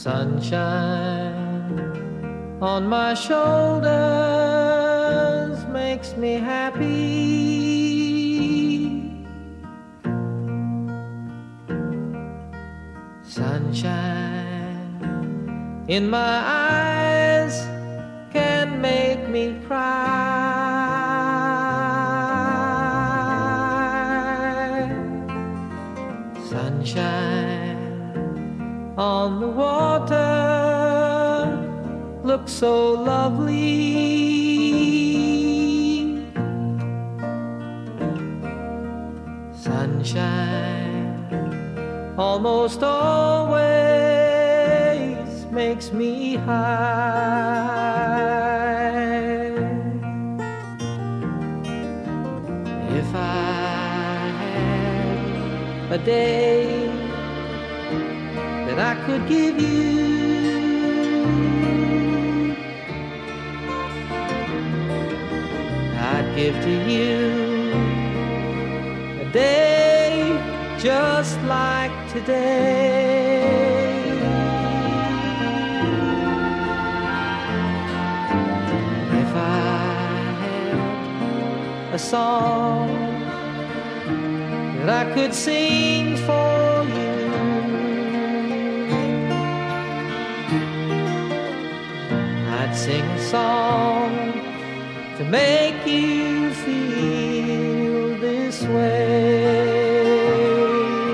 Sunshine on my shoulders makes me happy. Sunshine in my eyes can make me cry. Sunshine on the water looks so lovely. Sunshine almost always makes me high. If I had a day that I could give you, I'd give to you a day just like today. If I had a song that I could sing for you, I'd sing a song to make you